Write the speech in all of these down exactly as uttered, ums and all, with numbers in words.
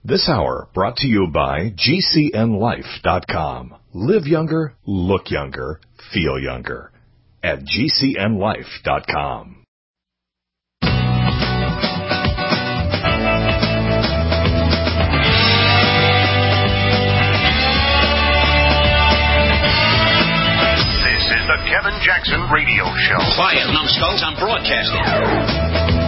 This hour brought to you by G C N life dot com. Live younger, look younger, feel younger at G C N life dot com. This is the Kevin Jackson Radio Show. Quiet, numbskulls, I'm broadcasting.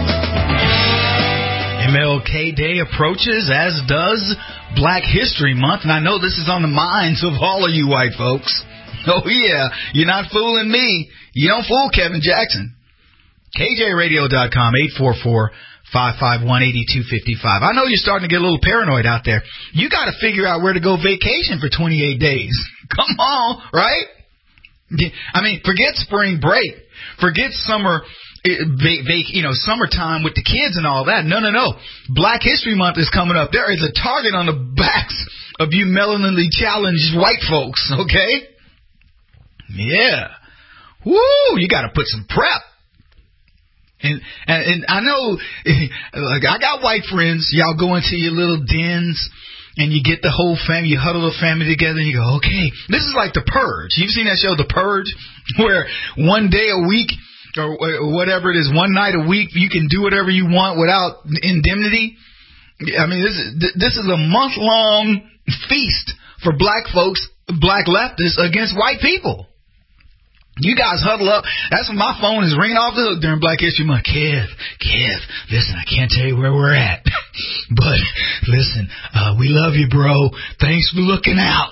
M L K Day approaches, as does Black History Month, and I know this is on the minds of all of you white folks. Oh, yeah, you're not fooling me. You don't fool Kevin Jackson. K J radio dot com, eight four four, five five one, eight two five five. I know you're starting to get a little paranoid out there. You got to figure out where to go vacation for twenty-eight days. Come on, right? I mean, forget spring break. Forget summer. Vac, vac, you know, summertime with the kids and all that. No, no, no. Black History Month is coming up. There is a target on the backs of you melaninly challenged white folks, okay? Yeah. Woo, you got to put some prep. And, and and I know, like, I got white friends. Y'all go into your little dens and you get the whole family, you huddle the family together and you go, okay. This is like The Purge. You've seen that show, The Purge, where one day a week or whatever it is, one night a week, you can do whatever you want without indemnity. I mean, this is this is a month-long feast for black folks, black leftists against white people. You guys huddle up. That's when my phone is ringing off the hook during Black History Month. Kev, Kev, listen, I can't tell you where we're at, but listen, uh, we love you, bro. Thanks for looking out.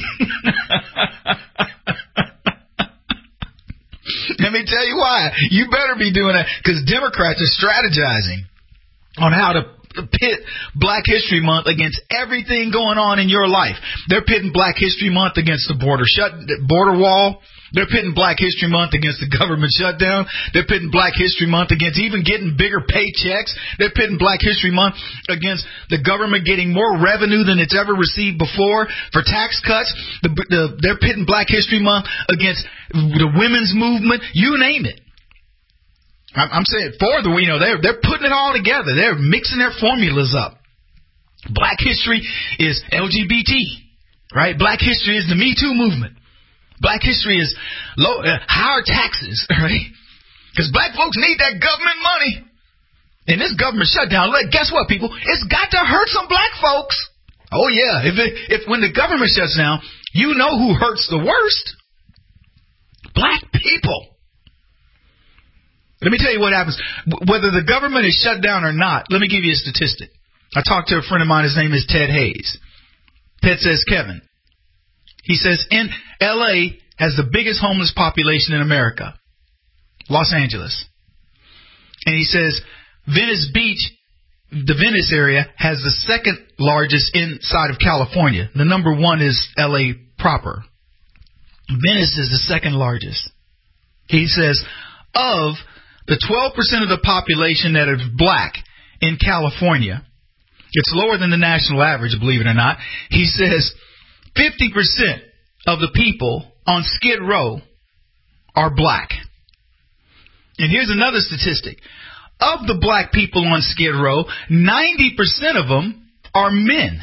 Let me tell you why. You better be doing that, because Democrats are strategizing on how to pit Black History Month against everything going on in your life. They're pitting Black History Month against the border shut border wall. They're pitting Black History Month against the government shutdown. They're pitting Black History Month against even getting bigger paychecks. They're pitting Black History Month against the government getting more revenue than it's ever received before for tax cuts. The, the, they're pitting Black History Month against the women's movement. You name it. I'm, I'm saying for the, you know, they're, they're putting it all together. They're mixing their formulas up. Black history is L G B T, right? Black history is the Me Too movement. Black history is low, uh, higher taxes, right? Because black folks need that government money. And this government shutdown, look, guess what, people? It's got to hurt some black folks. Oh, yeah. If it, if when the government shuts down, you know who hurts the worst? Black people. Let me tell you what happens. Whether the government is shut down or not, let me give you a statistic. I talked to a friend of mine. His name is Ted Hayes. Ted says, Kevin, he says, in L A has the biggest homeless population in America, Los Angeles. And he says, Venice Beach, the Venice area, has the second largest inside of California. The number one is L A proper. Venice is the second largest. He says, of the twelve percent of the population that is black in California, it's lower than the national average, believe it or not. He says fifty percent of the people on Skid Row are black. And here's another statistic. Of the black people on Skid Row, ninety percent of them are men.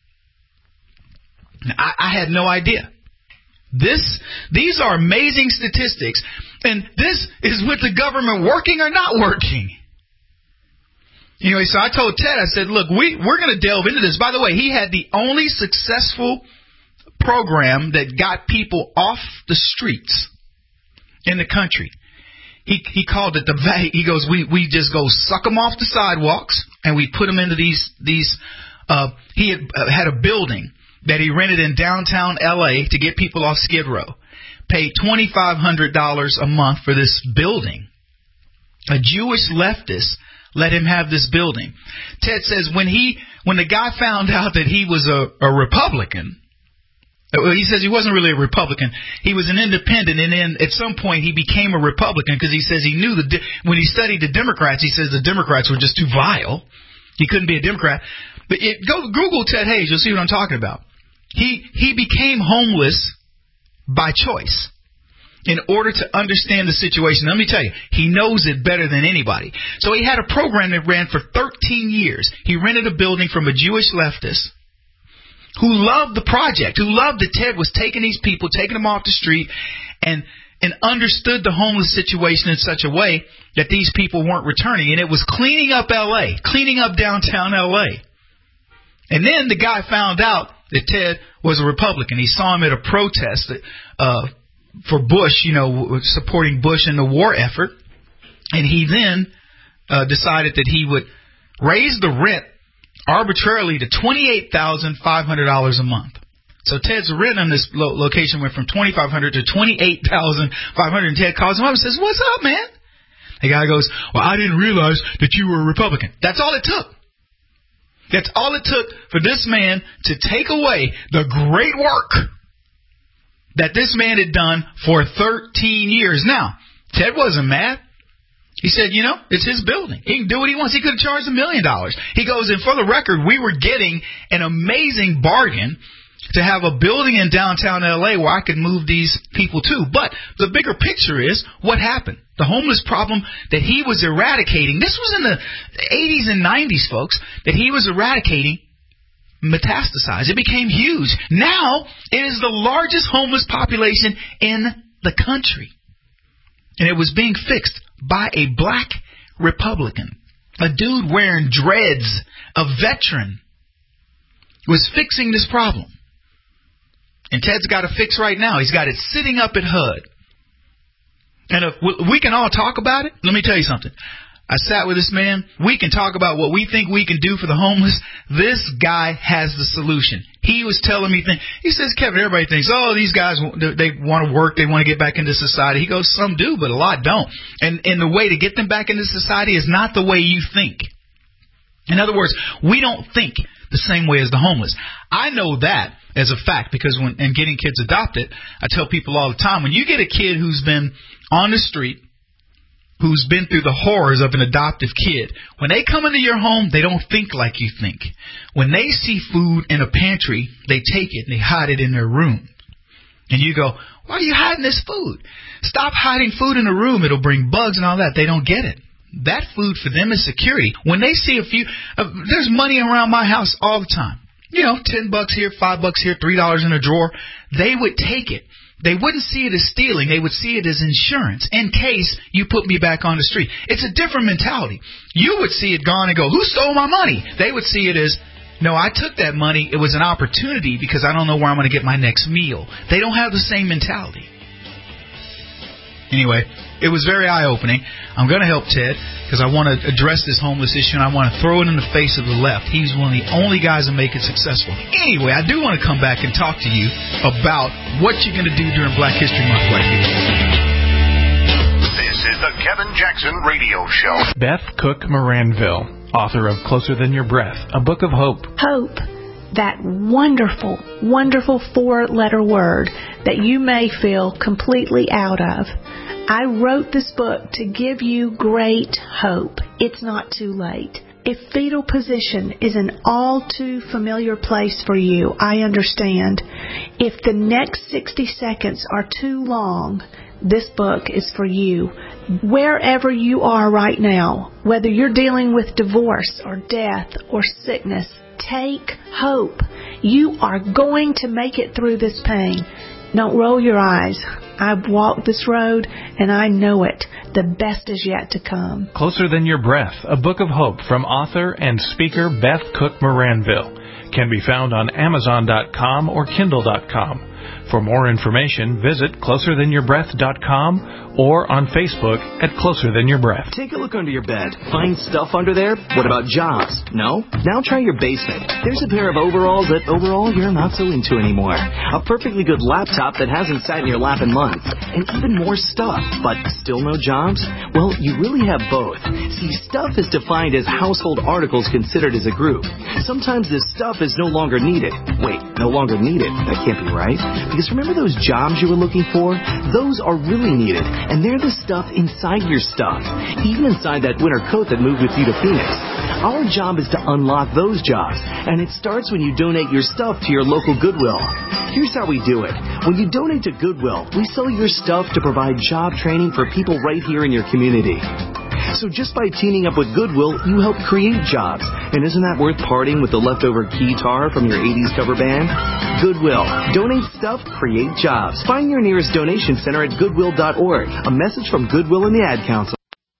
Now, I, I had no idea. This, these are amazing statistics. And this is with the government working or not working. Anyway, so I told Ted, I said, look, we, we're going to delve into this. By the way, he had the only successful program that got people off the streets in the country. He he called it the, he goes, we, we just go suck them off the sidewalks and we put them into these, these, uh, he had, uh, had a building that he rented in downtown L A to get people off Skid Row. Paid twenty-five hundred dollars a month for this building. A Jewish leftist let him have this building. Ted says when he, when the guy found out that he was a, a Republican, he says he wasn't really a Republican. He was an independent, and then at some point he became a Republican because he says he knew the when he studied the Democrats, he says the Democrats were just too vile. He couldn't be a Democrat. But it, go Google Ted Hayes, you'll see what I'm talking about. He he became homeless by choice. in order to understand the situation. Let me tell you, he knows it better than anybody. So he had a program that ran for thirteen years. He rented a building from a Jewish leftist who loved the project, who loved that Ted was taking these people, taking them off the street, and and understood the homeless situation in such a way that these people weren't returning. And it was cleaning up L A, cleaning up downtown L A. And then the guy found out that Ted was a Republican. He saw him at a protest uh, for Bush, you know, supporting Bush in the war effort. And he then uh, decided that he would raise the rent arbitrarily to twenty-eight thousand five hundred dollars a month. So Ted's rent on this lo- location went from twenty-five hundred dollars to twenty-eight thousand five hundred dollars. And Ted calls him up and says, "What's up, man?" The guy goes, "Well, I didn't realize that you were a Republican." That's all it took. That's all it took for this man to take away the great work that this man had done for thirteen years. Now, Ted wasn't mad. He said, you know, it's his building. He can do what he wants. He could have charged a million dollars. He goes, and for the record, we were getting an amazing bargain to have a building in downtown L A where I could move these people to. But the bigger picture is what happened. The homeless problem that he was eradicating, this was in the eighties and nineties, folks, that he was eradicating, metastasized. It became huge. Now it is the largest homeless population in the country. And it was being fixed by a black Republican. A dude wearing dreads, a veteran, was fixing this problem. And Ted's got a fix right now. He's got it sitting up at H U D. And if we can all talk about it, let me tell you something. I sat with this man. We can talk about what we think we can do for the homeless. This guy has the solution. He was telling me things. He says, Kevin, everybody thinks, oh, these guys, they want to work. They want to get back into society. He goes, some do, but a lot don't. And, and the way to get them back into society is not the way you think. In other words, we don't think the same way as the homeless. I know that as a fact because when in getting kids adopted, I tell people all the time, when you get a kid who's been on the street, who's been through the horrors of an adoptive kid, when they come into your home, they don't think like you think. When they see food in a pantry, they take it and they hide it in their room. And you go, why are you hiding this food? Stop hiding food in a room. It'll bring bugs and all that. They don't get it. That food for them is security. When they see a few, uh, there's money around my house all the time. You know, ten bucks here, five bucks here, three dollars in a drawer. They would take it. They wouldn't see it as stealing. They would see it as insurance in case you put me back on the street. It's a different mentality. You would see it gone and go, who stole my money? They would see it as, no, I took that money. It was an opportunity because I don't know where I'm going to get my next meal. They don't have the same mentality. Anyway, it was very eye-opening. I'm going to help Ted because I want to address this homeless issue and I want to throw it in the face of the left. He's one of the only guys that make it successful. Anyway, I do want to come back and talk to you about what you're going to do during Black History Month, white people. This is the Kevin Jackson Radio Show. Beth Cook Moranville, author of Closer Than Your Breath, a book of hope. Hope. That wonderful, wonderful four-letter word that you may feel completely out of. I wrote this book to give you great hope. It's not too late. If fetal position is an all too familiar place for you, I understand. If the next sixty seconds are too long, this book is for you. Wherever you are right now, whether you're dealing with divorce or death or sickness, take hope. You are going to make it through this pain. Don't roll your eyes. I've walked this road and I know it. The best is yet to come. Closer Than Your Breath, a book of hope from author and speaker Beth Cook Moranville. Can be found on Amazon dot com or Kindle dot com. For more information, visit closer than your breath dot com or on Facebook at Closer Than Your Breath. Take a look under your bed. Find stuff under there? What about jobs? No? Now try your basement. There's a pair of overalls that overall you're not so into anymore. A perfectly good laptop that hasn't sat in your lap in months. And even more stuff, but still no jobs? Well, you really have both. See, stuff is defined as household articles considered as a group. Sometimes this stuff is no longer needed. Wait, no longer needed? That can't be right. Because remember those jobs you were looking for? Those are really needed. And they're the stuff inside your stuff. Even inside that winter coat that moved with you to Phoenix. Our job is to unlock those jobs, and it starts when you donate your stuff to your local Goodwill. Here's how we do it. When you donate to Goodwill, we sell your stuff to provide job training for people right here in your community. So just by teaming up with Goodwill, you help create jobs. And isn't that worth parting with the leftover keytar from your eighties cover band? Goodwill. Donate stuff, create jobs. Find your nearest donation center at goodwill dot org. A message from Goodwill and the Ad Council.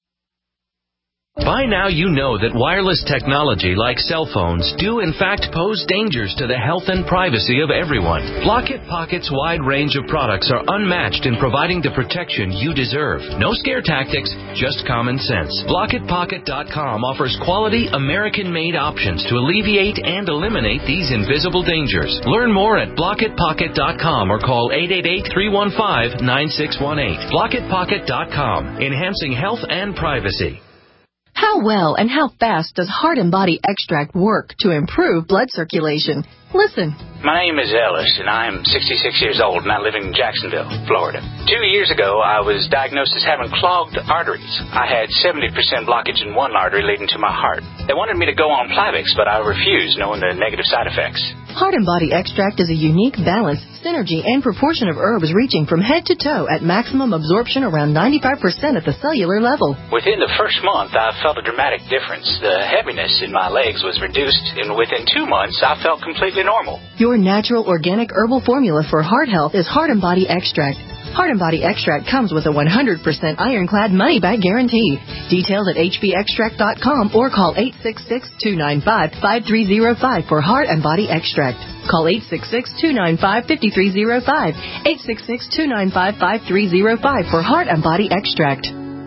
By now you know that wireless technology like cell phones do in fact pose dangers to the health and privacy of everyone. Blockit Pocket's wide range of products are unmatched in providing the protection you deserve. No scare tactics, just common sense. Blockit Pocket dot com offers quality American-made options to alleviate and eliminate these invisible dangers. Learn more at Blockit Pocket dot com or call eight eight eight, three one five, nine six one eight. Blockit Pocket dot com, enhancing health and privacy. How well and how fast does Heart and Body Extract work to improve blood circulation? Listen. My name is Ellis, and I am sixty-six years old, and I live in Jacksonville, Florida. Two years ago, I was diagnosed as having clogged arteries. I had seventy percent blockage in one artery leading to my heart. They wanted me to go on Plavix, but I refused, knowing the negative side effects. Heart and Body Extract is a unique balance, synergy, and proportion of herbs reaching from head to toe at maximum absorption around ninety-five percent at the cellular level. Within the first month, I felt a dramatic difference. The heaviness in my legs was reduced, and within two months, I felt completely normal. Your natural organic herbal formula for heart health is Heart and Body Extract. Heart and Body Extract comes with a one hundred percent ironclad money-back guarantee. Details at h b extract dot com or call eight six six, two nine five, five three zero five for Heart and Body Extract. Call eight six six, two nine five, five three zero five, eight six six, two nine five, five three zero five for Heart and Body Extract.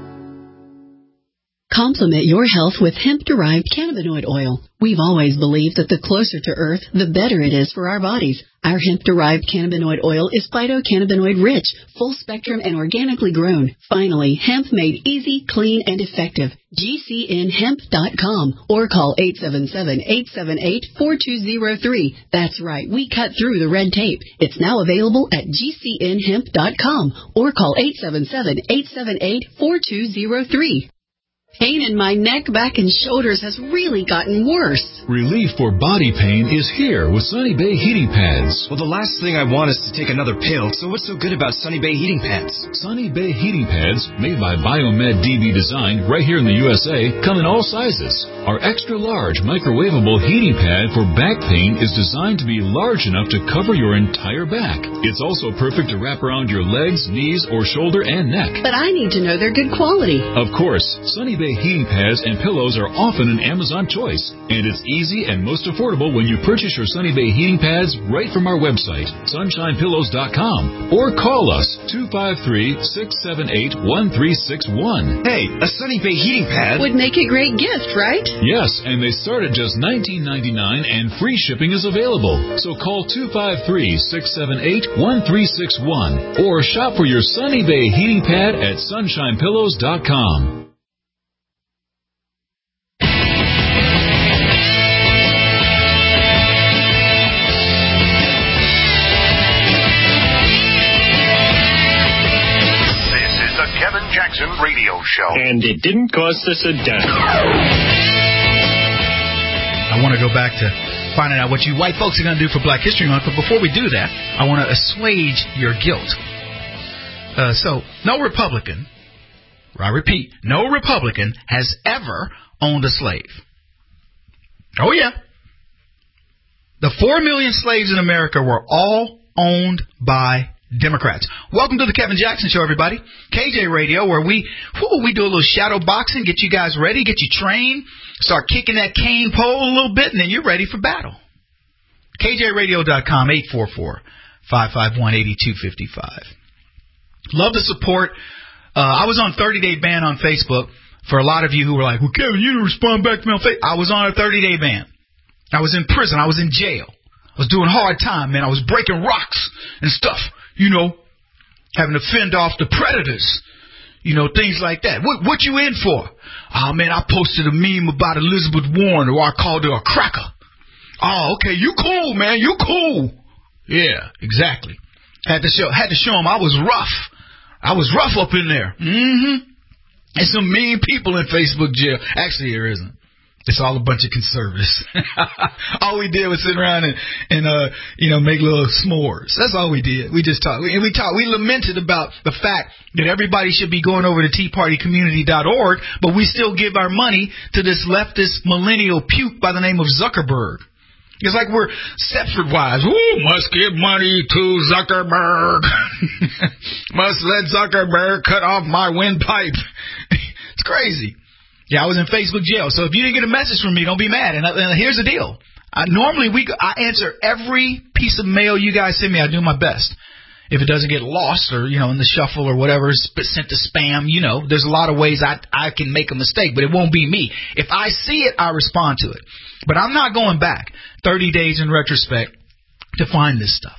Complement your health with hemp-derived cannabinoid oil. We've always believed that the closer to Earth, the better it is for our bodies. Our hemp-derived cannabinoid oil is phytocannabinoid-rich, full-spectrum, and organically grown. Finally, hemp made easy, clean, and effective. G C N hemp dot com or call eight seven seven, eight seven eight, four two zero three. That's right, we cut through the red tape. It's now available at G C N hemp dot com or call eight seven seven, eight seven eight, four two zero three. Pain in my neck, back, and shoulders has really gotten worse. Relief for body pain is here with Sunny Bay Heating Pads. Well, the last thing I want is to take another pill, so what's so good about Sunny Bay Heating Pads? Sunny Bay Heating Pads, made by Biomed D B Design right here in the U S A, come in all sizes. Our extra-large microwavable heating pad for back pain is designed to be large enough to cover your entire back. It's also perfect to wrap around your legs, knees, or shoulder and neck. But I need to know they're good quality. Of course, Sunny Bay heating pads and pillows are often an Amazon choice, and it's easy and most affordable when you purchase your Sunny Bay heating pads right from our website, sunshine pillows dot com, or call us two five three, six seven eight, one three six one. Hey, a Sunny Bay heating pad would make a great gift, right? Yes, and they start at just nineteen ninety-nine, and free shipping is available. So call two five three, six seven eight, one three six one or shop for your Sunny Bay heating pad at sunshine pillows dot com. Kevin Jackson Radio Show. And it didn't cost us a dime. I want to go back to finding out what you white folks are going to do for Black History Month, but before we do that, I want to assuage your guilt. Uh, so, no Republican, I repeat, no Republican has ever owned a slave. Oh, yeah. The four million slaves in America were all owned by Democrats. Welcome to the Kevin Jackson Show, everybody. K J Radio, where we whoo, we do a little shadow boxing, get you guys ready, get you trained, start kicking that cane pole a little bit, and then you're ready for battle. K J radio dot com, eight four four, five five one, eight two five five. Love the support. Uh, I was on thirty-day ban on Facebook. For a lot of you who were like, well, Kevin, you didn't respond back to me on Facebook. I was on a thirty-day ban. I was in prison. I was in jail. I was doing hard time, man. I was breaking rocks and stuff. You know, having to fend off the predators, you know, things like that. What what you in for? Oh, man, I posted a meme about Elizabeth Warren, or I called her a cracker. Oh, okay, you cool, man, you cool. Yeah, exactly. Had to show had to show them I was rough. I was rough up in there. Mm-hmm. And some mean people in Facebook jail. Actually, there isn't. It's all a bunch of conservatives. All we did was sit around and, and uh, you know, make little s'mores. That's all we did. We just talked. And we talked. We lamented about the fact that everybody should be going over to tea party community dot org, but we still give our money to this leftist millennial puke by the name of Zuckerberg. It's like we're Stepford wives. Ooh, must give money to Zuckerberg. Must let Zuckerberg cut off my windpipe. It's crazy. Yeah, I was in Facebook jail. So if you didn't get a message from me, don't be mad. And, uh, and here's the deal. I, normally, we I answer every piece of mail you guys send me. I do my best. If it doesn't get lost or, you know, in the shuffle or whatever, sent to spam, you know, there's a lot of ways I I can make a mistake, but it won't be me. If I see it, I respond to it. But I'm not going back thirty days in retrospect to find this stuff.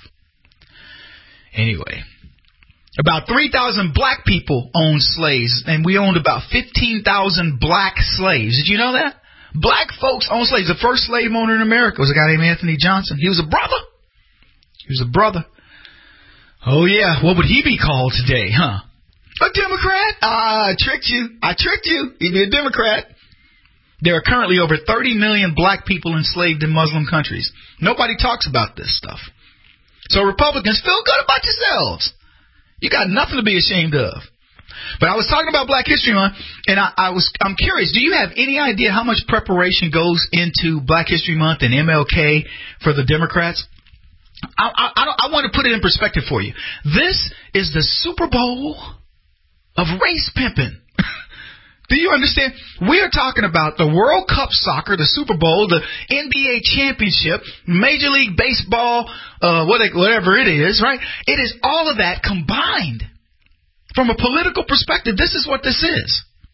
Anyway. About three thousand black people owned slaves, and we owned about fifteen thousand black slaves. Did you know that? Black folks owned slaves. The first slave owner in America was a guy named Anthony Johnson. He was a brother. He was a brother. Oh, yeah. What would he be called today, huh? A Democrat? Ah, I tricked you. I tricked you. He'd be a Democrat. There are currently over thirty million black people enslaved in Muslim countries. Nobody talks about this stuff. So Republicans, feel good about yourselves. You got nothing to be ashamed of. But I was talking about Black History Month, and I, I was I'm curious. Do you have any idea how much preparation goes into Black History Month and M L K for the Democrats? I, I, I, don't, I want to put it in perspective for you. This is the Super Bowl of race pimping. Do you understand? We are talking about the World Cup soccer, the Super Bowl, the N B A championship, Major League Baseball, uh, whatever it is, right? It is all of that combined. From a political perspective, this is what this is.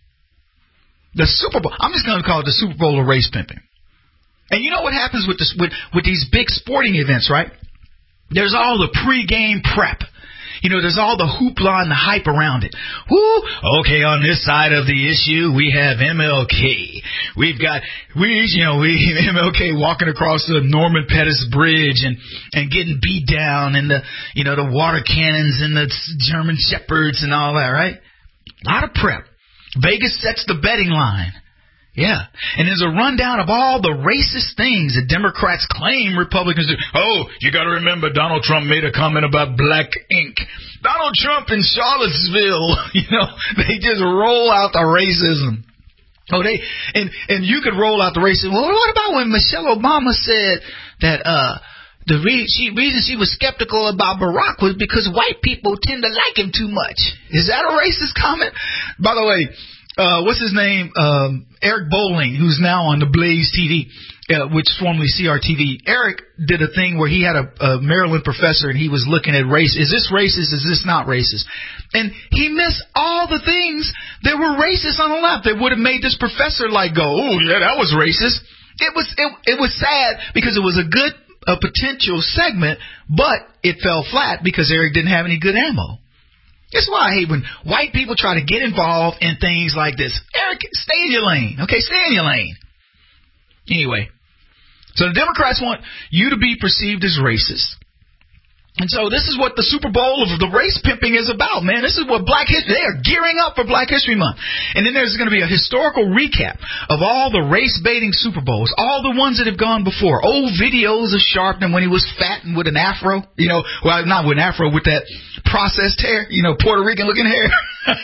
The Super Bowl. I'm just going to call it the Super Bowl of race pimping. And you know what happens with this, with, with these big sporting events, right? There's all the pregame prep. You know, there's all the hoopla and the hype around it. Woo! Okay, on this side of the issue, we have M L K. We've got, we, you know, we M L K walking across the Norman Pettus Bridge and, and getting beat down, and the, you know, the water cannons and the German Shepherds and all that, right? A lot of prep. Vegas sets the betting line. Yeah. And there's a rundown of all the racist things that Democrats claim Republicans do. Oh, you got to remember Donald Trump made a comment about black ink. Donald Trump in Charlottesville, you know, they just roll out the racism. Oh, they and and you could roll out the racism. Well, what about when Michelle Obama said that uh the re- she, reason she was skeptical about Barack was because white people tend to like him too much? Is that a racist comment? By the way, Uh, what's his name? Um, Eric Bolling, who's now on the Blaze T V, uh, which formerly C R T V. Eric did a thing where he had a, a Maryland professor and he was looking at race. Is this racist? Is this not racist? And he missed all the things that were racist on the left that would have made this professor like go, oh yeah, that was racist. It was it, it was sad because it was a good a potential segment, but it fell flat because Eric didn't have any good ammo. That's why I hate when white people try to get involved in things like this. Eric, stay in your lane. Okay, stay in your lane. Anyway, so the Democrats want you to be perceived as racist. And so this is what the Super Bowl of the race pimping is about, man. This is what Black History, they are gearing up for Black History Month. And then there's going to be a historical recap of all the race-baiting Super Bowls, all the ones that have gone before. Old videos of Sharpton when he was fat and with an afro, you know, well, not with an afro, with that processed hair, you know, Puerto Rican-looking hair.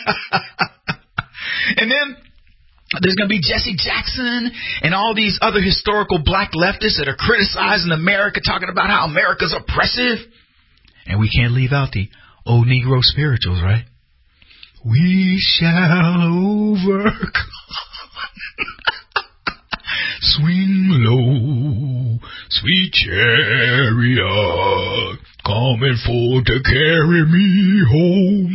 And then there's going to be Jesse Jackson and all these other historical black leftists that are criticizing America, talking about how America's oppressive. And we can't leave out the old Negro spirituals, right? We shall overcome. Swing low, sweet chariot, coming forth to carry me home.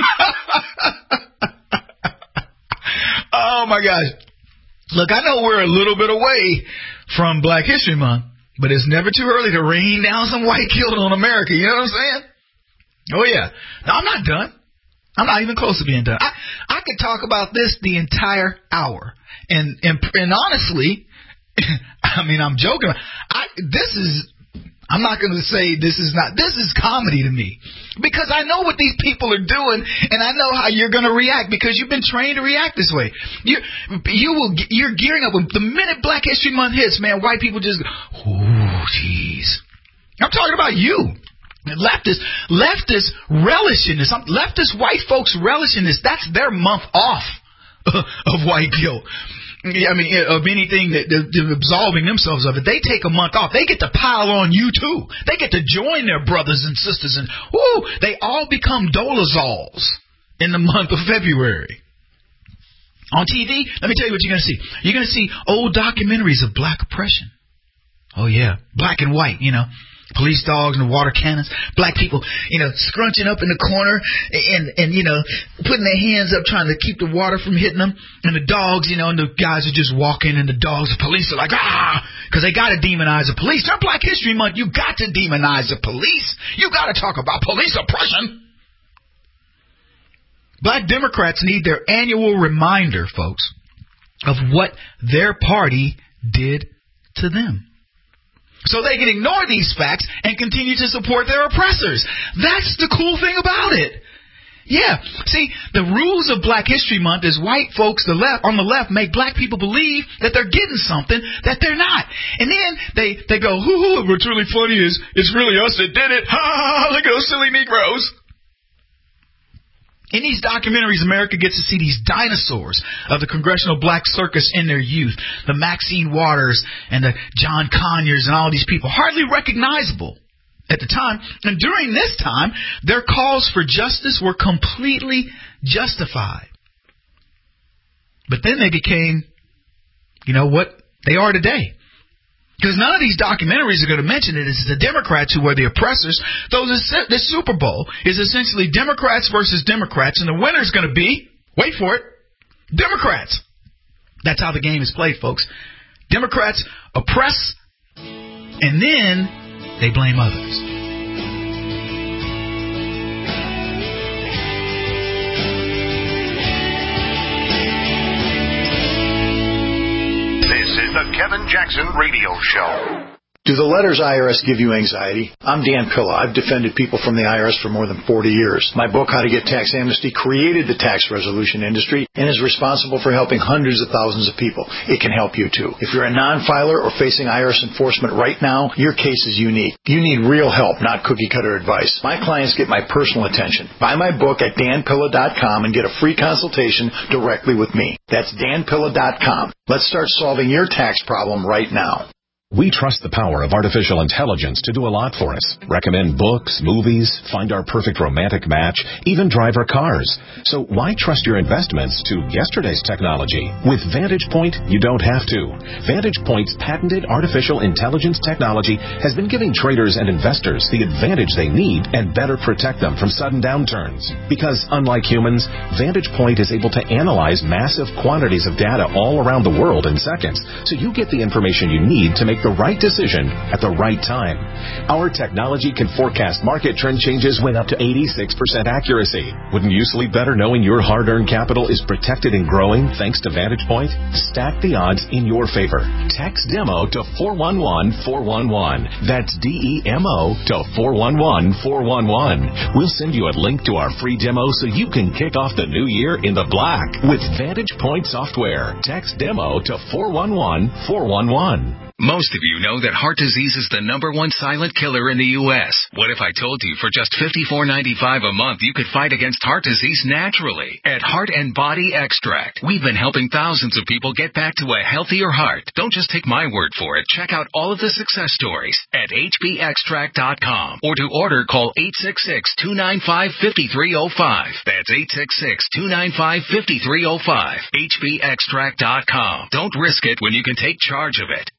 Oh, my gosh. Look, I know we're a little bit away from Black History Month, but it's never too early to rain down some white guilt on America. You know what I'm saying? Oh, yeah. No, I'm not done. I'm not even close to being done. I, I could talk about this the entire hour. And and, and honestly, I mean, I'm joking. I, this is, I'm not going to say this is not, this is comedy to me. Because I know what these people are doing, and I know how you're going to react because you've been trained to react this way. You, you will, you're gearing up. The minute Black History Month hits, man, white people just go, ooh, jeez. I'm talking about you. Leftists, leftists relish in this. Leftist white folks relish in this. That's their month off of white guilt. I mean, of anything that they're absolving themselves of it. They take a month off. They get to pile on you too. They get to join their brothers and sisters, and whoo, they all become Dolazols in the month of February. On T V, let me tell you what you're going to see. You're going to see old documentaries of black oppression. Oh yeah, black and white, you know. Police dogs and the water cannons, black people, you know, scrunching up in the corner and, and, you know, putting their hands up trying to keep the water from hitting them. And the dogs, you know, and the guys are just walking and the dogs, the police are like, ah, because they got to demonize the police. During Black History Month, you got to demonize the police. You got to talk about police oppression. Black Democrats need their annual reminder, folks, of what their party did to them. So they can ignore these facts and continue to support their oppressors. That's the cool thing about it. Yeah. See, the rules of Black History Month is white folks the left on the left make black people believe that they're getting something that they're not. And then they, they go, hoo hoo, what's really funny is it's really us that did it. Ha ha ha, look at those silly Negroes. In these documentaries, America gets to see these dinosaurs of the Congressional Black Circus in their youth. The Maxine Waters and the John Conyers and all these people, hardly recognizable at the time. And during this time, their calls for justice were completely justified. But then they became, you know, what they are today. Because none of these documentaries are going to mention it. It's the Democrats who were the oppressors. Though this, this Super Bowl is essentially Democrats versus Democrats, and the winner's going to be, wait for it, Democrats. That's how the game is played, folks. Democrats oppress, and then they blame others. The Kevin Jackson Radio Show. Do the letters I R S give you anxiety? I'm Dan Pilla. I've defended people from the I R S for more than forty years. My book, How to Get Tax Amnesty, created the tax resolution industry and is responsible for helping hundreds of thousands of people. It can help you too. If you're a non-filer or facing I R S enforcement right now, your case is unique. You need real help, not cookie-cutter advice. My clients get my personal attention. Buy my book at dan pilla dot com and get a free consultation directly with me. That's dan pilla dot com. Let's start solving your tax problem right now. We trust the power of artificial intelligence to do a lot for us. Recommend books, movies, find our perfect romantic match, even drive our cars. So why trust your investments to yesterday's technology? With Vantage Point, you don't have to. Vantage Point's patented artificial intelligence technology has been giving traders and investors the advantage they need and better protect them from sudden downturns. Because unlike humans, Vantage Point is able to analyze massive quantities of data all around the world in seconds, so you get the information you need to make the right decision at the right time. Our technology can forecast market trend changes with up to eighty-six percent accuracy. Wouldn't you sleep better knowing your hard-earned capital is protected and growing thanks to Vantage Point? Stack the odds in your favor. Text DEMO to four one one four one one. That's D E M O to four one one four one one. We'll send you a link to our free demo so you can kick off the new year in the black with Vantage Point software. Text DEMO to four one one four one one. Most of you know that heart disease is the number one silent killer in the U S What if I told you for just fifty-four ninety-five a month you could fight against heart disease naturally? At Heart and Body Extract, we've been helping thousands of people get back to a healthier heart. Don't just take my word for it. Check out all of the success stories at h b extract dot com, or to order, call eight six six two nine five five three zero five. That's eight six six two nine five five three zero five. h b extract dot com. Don't risk it when you can take charge of it.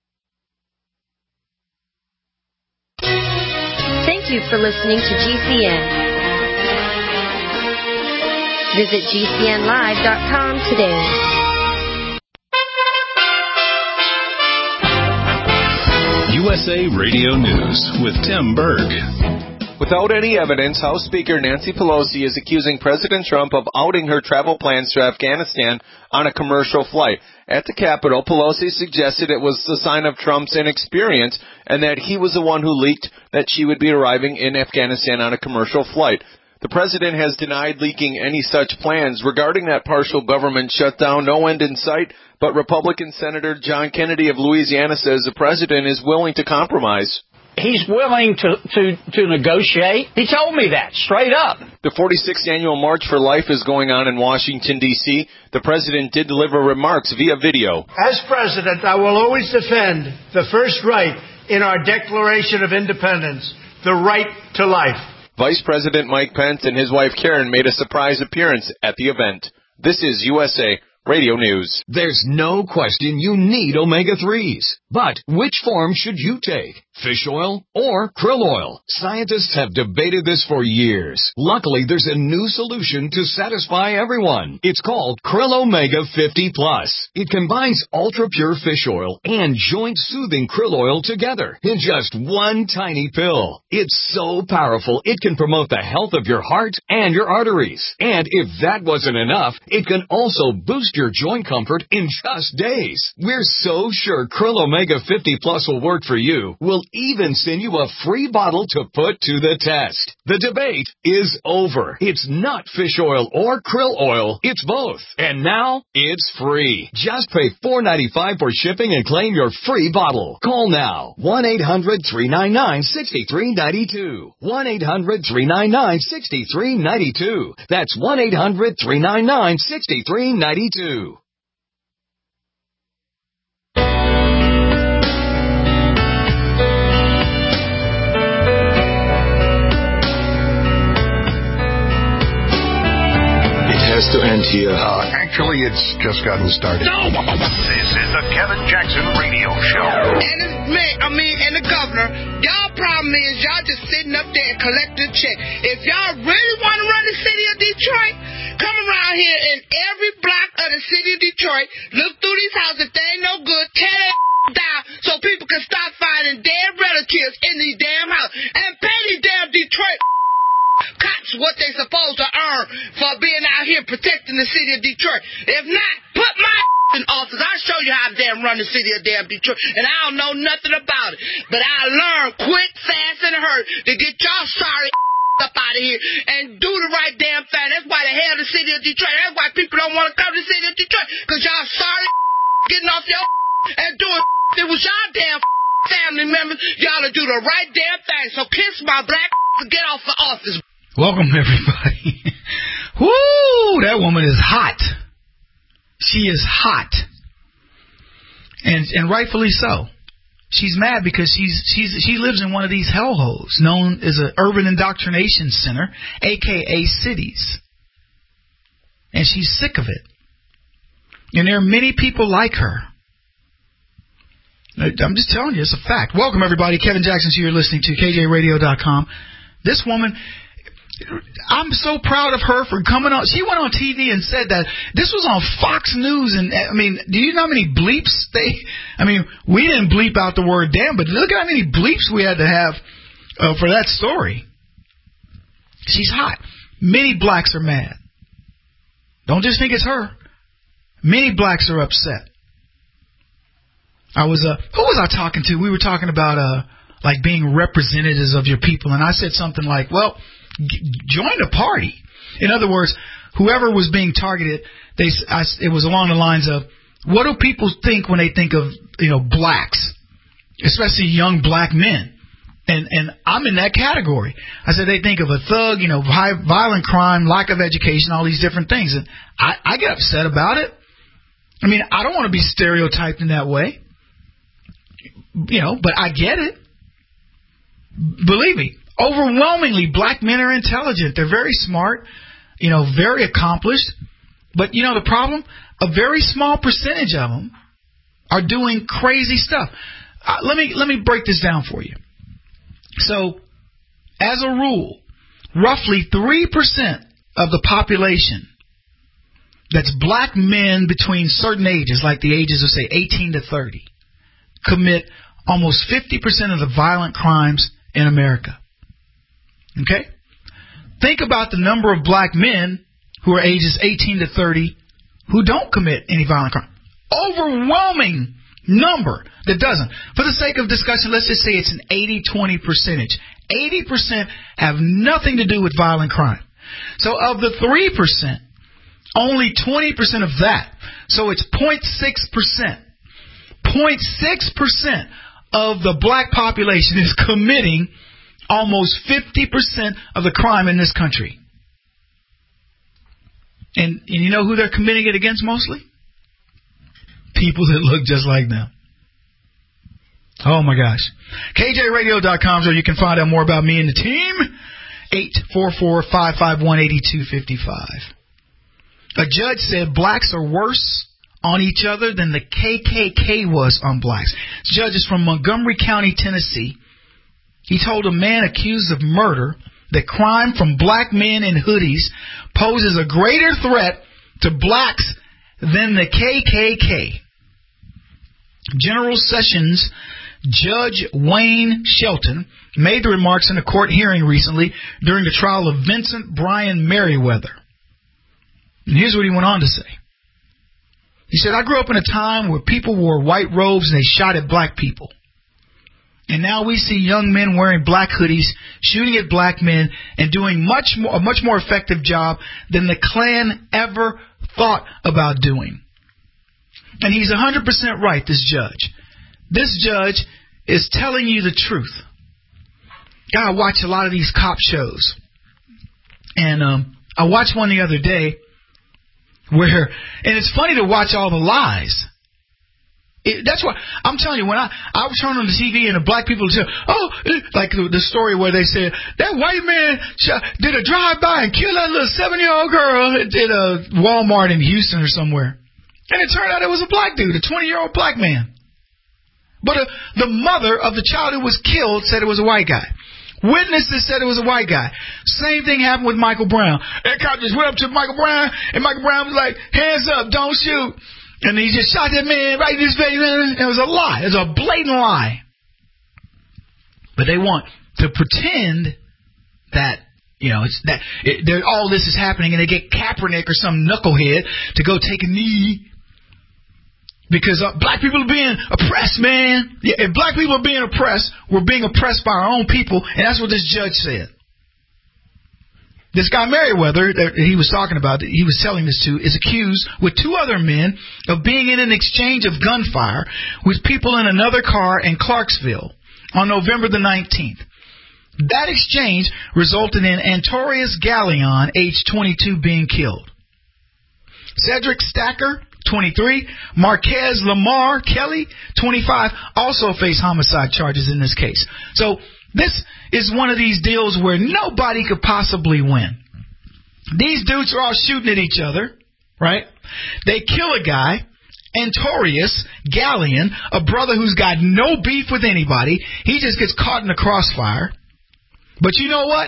Thank you for listening to G C N. Visit G C N live dot com today. U S A Radio News with Tim Berg. Without any evidence, House Speaker Nancy Pelosi is accusing President Trump of outing her travel plans to Afghanistan on a commercial flight. At the Capitol, Pelosi suggested it was a sign of Trump's inexperience and that he was the one who leaked that she would be arriving in Afghanistan on a commercial flight. The president has denied leaking any such plans. Regarding that partial government shutdown, no end in sight, but Republican Senator John Kennedy of Louisiana says the president is willing to compromise. He's willing to, to, to negotiate. He told me that, straight up. The forty-sixth Annual March for Life is going on in Washington, D C The president did deliver remarks via video. As president, I will always defend the first right in our Declaration of Independence, the right to life. Vice President Mike Pence and his wife Karen made a surprise appearance at the event. This is U S A Radio News. There's no question you need omega threes. But which form should you take? Fish oil or krill oil? Scientists have debated this for years. Luckily, there's a new solution to satisfy everyone. It's called Krill Omega fifty plus. It combines ultra-pure fish oil and joint-soothing krill oil together in just one tiny pill. It's so powerful, it can promote the health of your heart and your arteries. And if that wasn't enough, it can also boost your joint comfort in just days. We're so sure Krill Omega fifty plus will work for you. We'll even send you a free bottle to put to the test. The debate is over. It's not fish oil or krill oil. It's both. And now it's free. Just pay four dollars and ninety-five cents for shipping and claim your free bottle. Call now. one eight hundred three nine nine six three nine two. one eight hundred three nine nine six three nine two. That's one eight hundred three nine nine six three nine two. Has to end here. Uh, actually, it's just gotten started. No! This is the Kevin Jackson Radio Show. And it's me, I mean, and the governor. Y'all problem is y'all just sitting up there and collecting a check. If y'all really want to run the city of Detroit, come around here in every block of the city of Detroit, look through these houses. If they ain't no good, tear that down so people can stop finding dead relatives in these damn houses. And pay these damn Detroit cops what they supposed to earn for being out here protecting the city of Detroit. If not, put my in office. I'll show you how to damn run the city of damn Detroit. And I don't know nothing about it. But I learned quick, fast, and hurt to get y'all sorry up out of here and do the right damn thing. That's why the hell the city of Detroit. That's why people don't want to come to the city of Detroit. Because y'all sorry getting off your and doing if it was y'all damn family members, y'all to do the right damn thing. So kiss my black and get off the office. Welcome, everybody. Woo! That woman is hot. She is hot. And and rightfully so. She's mad because she's she's she lives in one of these hellholes known as an urban indoctrination center, a k a cities. And she's sick of it. And there are many people like her. I'm just telling you, it's a fact. Welcome, everybody. Kevin Jackson, so you're listening to K J radio dot com. This woman, I'm so proud of her for coming on. She went on T V and said that this was on Fox News. And, I mean, do you know how many bleeps they, I mean, we didn't bleep out the word damn, but look at how many bleeps we had to have uh, for that story. She's hot. Many blacks are mad. Don't just think it's her. Many blacks are upset. I was, uh, who was I talking to? We were talking about, uh, like being representatives of your people. And I said something like, well, g- join the party. In other words, whoever was being targeted, they, I, it was along the lines of, what do people think when they think of, you know, blacks, especially young black men? And, and I'm in that category. I said, they think of a thug, you know, high, violent crime, lack of education, all these different things. And I, I get upset about it. I mean, I don't want to be stereotyped in that way. You know, but I get it. Believe me, overwhelmingly black men are intelligent. They're very smart, you know, very accomplished. But, you know, the problem, a very small percentage of them are doing crazy stuff. Uh, let me let me break this down for you. So, as a rule, roughly three percent of the population that's black men between certain ages, like the ages of, say, eighteen to thirty, commit almost fifty percent of the violent crimes in America. Okay? Think about the number of black men who are ages eighteen to thirty who don't commit any violent crime. Overwhelming number that doesn't. For the sake of discussion, let's just say it's an eighty twenty percentage. eighty percent have nothing to do with violent crime. So of the three percent, only twenty percent of that. So it's zero point six percent. zero point six percent of the black population is committing almost fifty percent of the crime in this country. And, and you know who they're committing it against mostly? People that look just like them. Oh, my gosh. K J radio dot com is where you can find out more about me and the team. eight four four, five five one, eight two five five. A judge said blacks are worse on each other than the K K K was on blacks. This judge is from Montgomery County, Tennessee. He told a man accused of murder that crime from black men in hoodies poses a greater threat to blacks than the K K K. General Sessions Judge Wayne Shelton made the remarks in a court hearing recently during the trial of Vincent Bryan Merriweather. And here's what he went on to say. He said, I grew up in a time where people wore white robes and they shot at black people. And now we see young men wearing black hoodies, shooting at black men, and doing much more, a much more effective job than the Klan ever thought about doing. And he's one hundred percent right, this judge. This judge is telling you the truth. God, I watch a lot of these cop shows. And um, I watched one the other day where, and it's funny to watch all the lies. It, that's what I'm telling you. When I I was turning on the T V and the black people said, "Oh," like the, the story where they said that white man shot, did a drive-by and killed that little seven-year-old girl at, at a Walmart in Houston or somewhere, and it turned out it was a black dude, a twenty-year-old black man. But uh, the mother of the child who was killed said it was a white guy. Witnesses said it was a white guy. Same thing happened with Michael Brown. That cop just went up to Michael Brown, and Michael Brown was like, "Hands up, don't shoot." And he just shot that man right in his face. It was a lie. It was a blatant lie. But they want to pretend that, you know, it's that it, all this is happening, and they get Kaepernick or some knucklehead to go take a knee because uh, black people are being oppressed, man. Yeah, if black people are being oppressed, we're being oppressed by our own people, and that's what this judge said. This guy Merriweather that he was talking about, that he was telling this to, is accused with two other men of being in an exchange of gunfire with people in another car in Clarksville on November the nineteenth. That exchange resulted in Antorius Gallion, age twenty-two, being killed. Cedric Stacker, twenty-three, Marquez Lamar Kelly, twenty-five, also face homicide charges in this case. So this is one of these deals where nobody could possibly win. These dudes are all shooting at each other, right? They kill a guy, Antorius Gallion, a brother who's got no beef with anybody. He just gets caught in the crossfire. But you know what?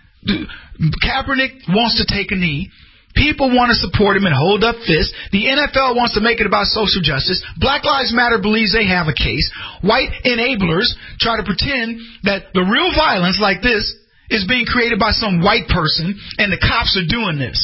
Kaepernick wants to take a knee. People want to support him and hold up fists. The N F L wants to make it about social justice. Black Lives Matter believes they have a case. White enablers try to pretend that the real violence like this is being created by some white person and the cops are doing this.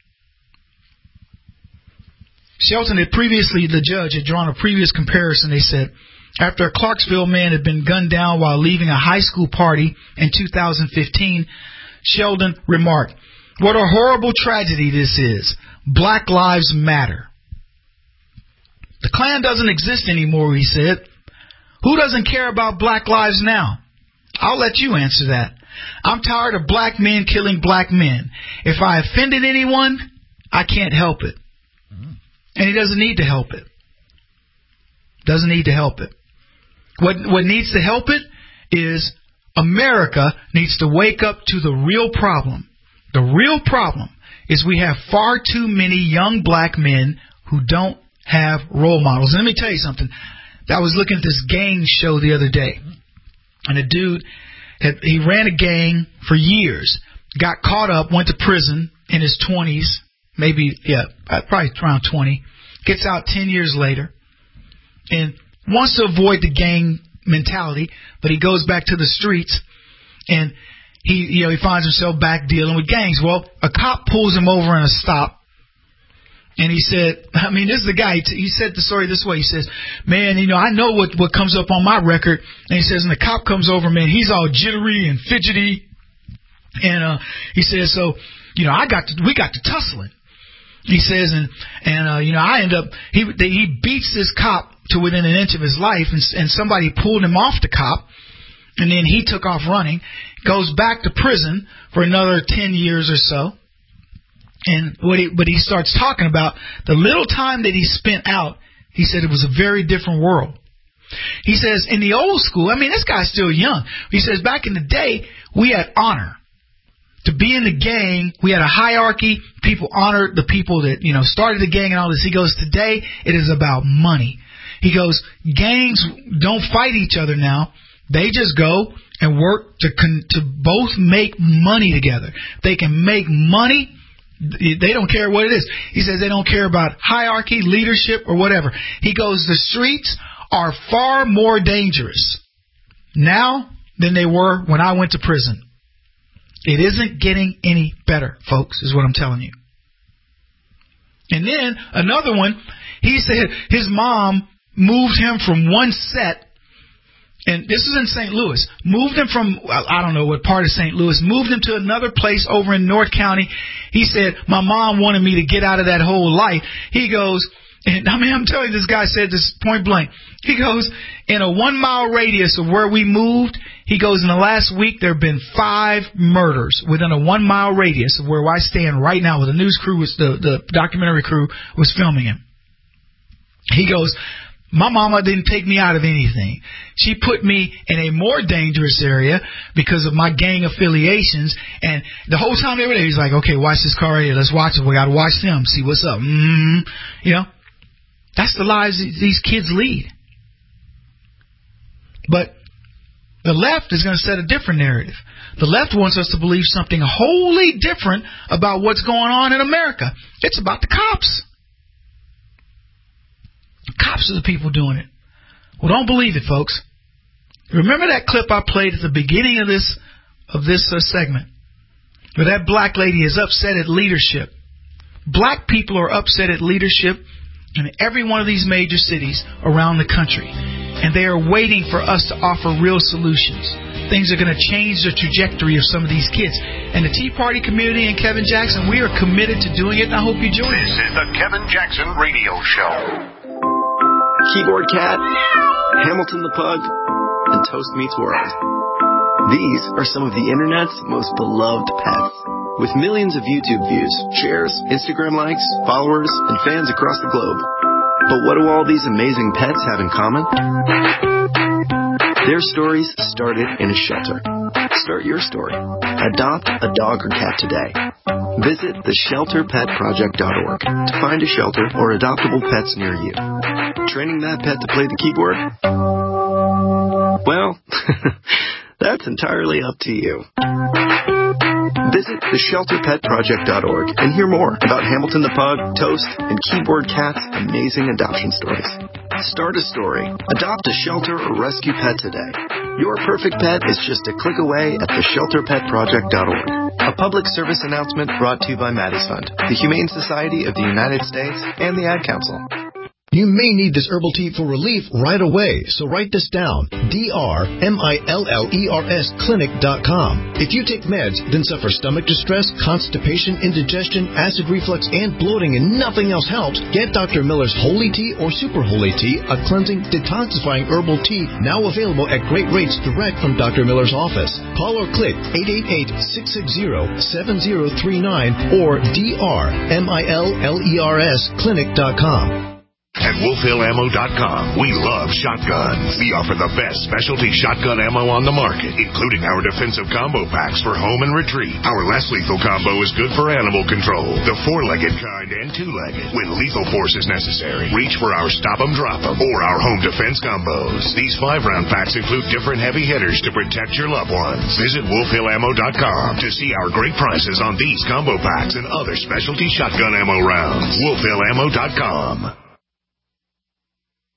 Shelton had previously, the judge had drawn a previous comparison. They said, after a Clarksville man had been gunned down while leaving a high school party in two thousand fifteen, Sheldon remarked, "What a horrible tragedy this is. Black lives matter." The Klan doesn't exist anymore, he said. Who doesn't care about black lives now? I'll let you answer that. I'm tired of black men killing black men. If I offended anyone, I can't help it. And he doesn't need to help it. Doesn't need to help it. What, what needs to help it is America needs to wake up to the real problem. The real problem is we have far too many young black men who don't have role models. And let me tell you something. I was looking at this gang show the other day, and a dude, had, he ran a gang for years, got caught up, went to prison in his twenties, maybe, yeah, probably around twenty, gets out ten years later, and wants to avoid the gang mentality, but he goes back to the streets, and he, you know, he finds himself back dealing with gangs. Well, a cop pulls him over in a stop, and he said, I mean, this is the guy. He said the story this way. He says, man, you know, I know what what comes up on my record. And he says, and the cop comes over, man, he's all jittery and fidgety, and uh, he says, so, you know, I got to, we got to tussling. He says, and and uh, you know, I end up he he beats this cop to within an inch of his life, and and somebody pulled him off the cop, and then he took off running, goes back to prison for another ten years or so, and what he but he starts talking about the little time that he spent out. He said it was a very different world. He says in the old school, I mean, this guy's still young. He says back in the day we had honor. To be in the gang, we had a hierarchy. People honored the people that, you know, started the gang and all this. He goes, today it is about money. He goes, gangs don't fight each other now. They just go and work to con- to both make money together. They can make money. They don't care what it is. He says they don't care about hierarchy, leadership, or whatever. He goes, the streets are far more dangerous now than they were when I went to prison. It isn't getting any better, folks, is what I'm telling you. And then another one, he said his mom moved him from one set, and this is in Saint Louis, moved him from, I don't know what part of Saint Louis, moved him to another place over in North County. He said, my mom wanted me to get out of that whole life. He goes, and I mean, I'm telling you, this guy said this point blank. He goes, in a one mile radius of where we moved, he goes, in the last week, there have been five murders within a one mile radius of where I stand right now, where the news crew was, the, the documentary crew was filming him. He goes, my mama didn't take me out of anything. She put me in a more dangerous area because of my gang affiliations. And the whole time they were there, he's like, okay, watch this car right here. Let's watch it. We got to watch them. See what's up. Mm-hmm. You know, that's the lives these kids lead. But the left is going to set a different narrative. The left wants us to believe something wholly different about what's going on in America. It's about the cops. The cops are the people doing it. Well, don't believe it, folks. Remember that clip I played at the beginning of this of this uh, segment, where that black lady is upset at leadership. Black people are upset at leadership in every one of these major cities around the country. And they are waiting for us to offer real solutions. Things are going to change the trajectory of some of these kids. And the Tea Party community and Kevin Jackson, we are committed to doing it, and I hope you join us. This is the Kevin Jackson Radio Show. Keyboard Cat, Hamilton the Pug, and Toast Meets World. These are some of the Internet's most beloved pets. With millions of YouTube views, shares, Instagram likes, followers, and fans across the globe. But what do all these amazing pets have in common? Their stories started in a shelter. Start your story. Adopt a dog or cat today. Visit the shelter pet project dot org to find a shelter or adoptable pets near you. Training that pet to play the keyboard? Well, that's entirely up to you. Visit the shelter pet project dot org and hear more about Hamilton the Pug, Toast, and Keyboard Cat's amazing adoption stories. Start a story. Adopt a shelter or rescue pet today. Your perfect pet is just a click away at the shelter pet project dot org. A public service announcement brought to you by Maddie's Fund, the Humane Society of the United States, and the Ad Council. You may need this herbal tea for relief right away, so write this down. D R M I L L E R S clinic dot com. If you take meds, then suffer stomach distress, constipation, indigestion, acid reflux, and bloating, and nothing else helps, get Doctor Miller's Holy Tea or Super Holy Tea, a cleansing, detoxifying herbal tea now available at great rates direct from Doctor Miller's office. Call or click eight eight eight, six six zero, seven zero three nine or D R M I L L E R S clinic dot com. At Wolf Hill Ammo dot com, we love shotguns. We offer the best specialty shotgun ammo on the market, including our defensive combo packs for home and retreat. Our less lethal combo is good for animal control, the four-legged kind and two-legged. When lethal force is necessary, reach for our Stop 'em Drop 'em or our home defense combos. These five-round packs include different heavy hitters to protect your loved ones. Visit Wolf Hill Ammo dot com to see our great prices on these combo packs and other specialty shotgun ammo rounds. Wolf Hill Ammo dot com.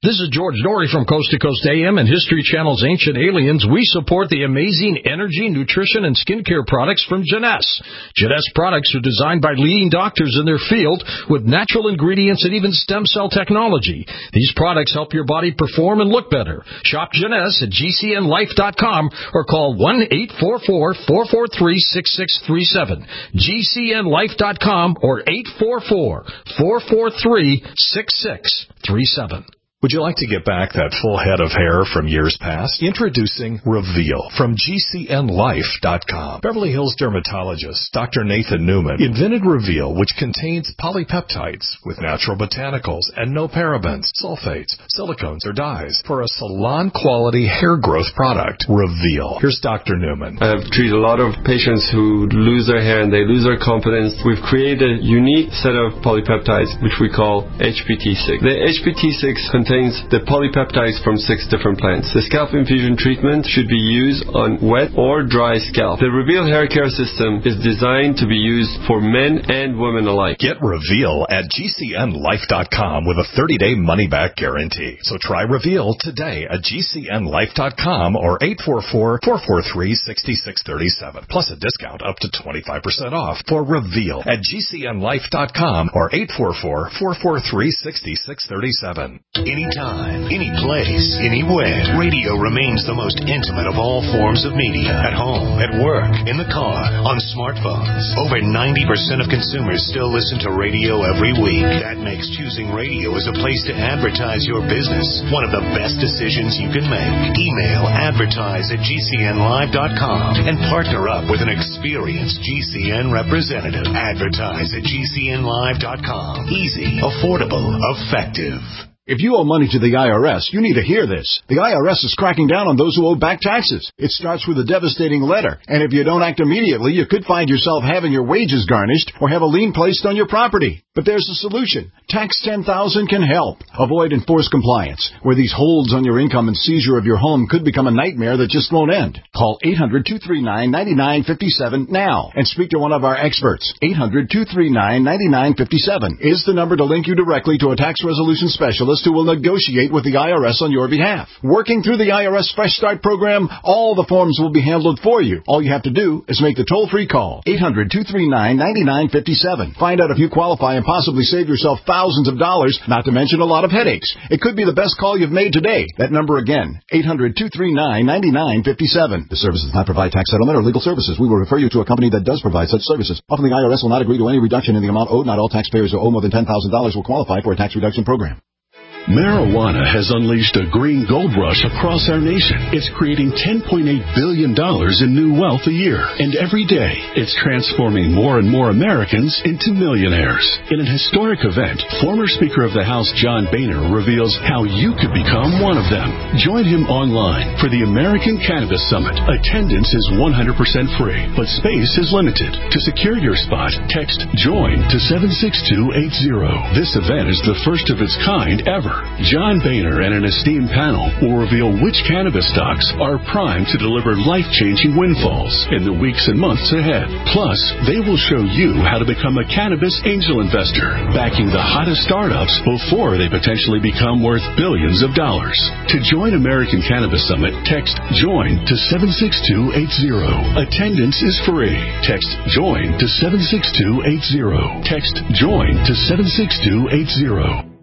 This is George Norrie from Coast to Coast A M and History Channel's Ancient Aliens. We support the amazing energy, nutrition, and skincare products from Jeunesse. Jeunesse products are designed by leading doctors in their field with natural ingredients and even stem cell technology. These products help your body perform and look better. Shop Jeunesse at G C N life dot com or call one eight four four, four four three, six six three seven. G C N life dot com or eight four four, four four three, six six three seven. Would you like to get back that full head of hair from years past? Introducing Reveal from G C N life dot com. Beverly Hills dermatologist Doctor Nathan Newman invented Reveal, which contains polypeptides with natural botanicals and no parabens, sulfates, silicones, or dyes for a salon-quality hair growth product. Reveal. Here's Doctor Newman. I've treated a lot of patients who lose their hair and they lose their confidence. We've created a unique set of polypeptides, which we call H P T six. The H P T six contains the polypeptides from six different plants. The scalp infusion treatment should be used on wet or dry scalp. The Reveal hair care system is designed to be used for men and women alike. Get Reveal at G C N life dot com with a thirty-day money-back guarantee. So try Reveal today at G C N life dot com or eight four four, four four three, six six three seven. Plus a discount up to twenty-five percent off for Reveal at G C N life dot com or eight four four, four four three, six six three seven. Anytime, any place, anywhere, radio remains the most intimate of all forms of media. At home, at work, in the car, on smartphones. Over ninety percent of consumers still listen to radio every week. That makes choosing radio as a place to advertise your business one of the best decisions you can make. Email advertise at G C N live dot com and partner up with an experienced G C N representative. Advertise at G C N live dot com. Easy, affordable, effective. If you owe money to the I R S, you need to hear this. The I R S is cracking down on those who owe back taxes. It starts with a devastating letter, and if you don't act immediately, you could find yourself having your wages garnished or have a lien placed on your property. But there's a solution. Tax ten thousand can help. Avoid enforced compliance, where these holds on your income and seizure of your home could become a nightmare that just won't end. Call eight hundred, two three nine, nine nine five seven now and speak to one of our experts. eight hundred, two three nine, nine nine five seven is the number to link you directly to a tax resolution specialist who will negotiate with the I R S on your behalf. Working through the I R S Fresh Start program, all the forms will be handled for you. All you have to do is make the toll-free call. eight hundred, two three nine, nine nine five seven. Find out if you qualify and possibly save yourself thousands of dollars, not to mention a lot of headaches. It could be the best call you've made today. That number again, eight hundred, two three nine, nine nine five seven. The service does not provide tax settlement or legal services. We will refer you to a company that does provide such services. Often the I R S will not agree to any reduction in the amount owed. Not all taxpayers who owe more than ten thousand dollars will qualify for a tax reduction program. Marijuana has unleashed a green gold rush across our nation. It's creating ten point eight billion dollars in new wealth a year. And every day, it's transforming more and more Americans into millionaires. In an historic event, former Speaker of the House John Boehner reveals how you could become one of them. Join him online for the American Cannabis Summit. Attendance is one hundred percent free, but space is limited. To secure your spot, text JOIN to seven six two eight zero. This event is the first of its kind ever. John Boehner and an esteemed panel will reveal which cannabis stocks are primed to deliver life-changing windfalls in the weeks and months ahead. Plus, they will show you how to become a cannabis angel investor, backing the hottest startups before they potentially become worth billions of dollars. To join American Cannabis Summit, text JOIN to seven six two eight zero. Attendance is free. Text JOIN to seven six two eight zero. Text JOIN to seven six two eight zero.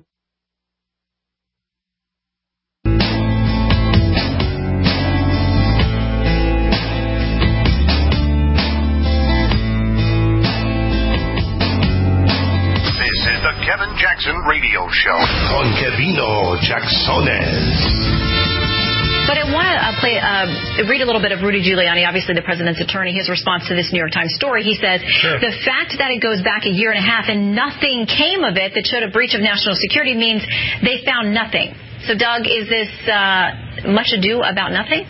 Jackson Radio Show on Kevino Jacksones. But I want to uh, play, uh, read a little bit of Rudy Giuliani, obviously the president's attorney, his response to this New York Times story. He says, sure. The fact that it goes back a year and a half and nothing came of it that showed a breach of national security means they found nothing. So, Doug, is this uh, much ado about nothing?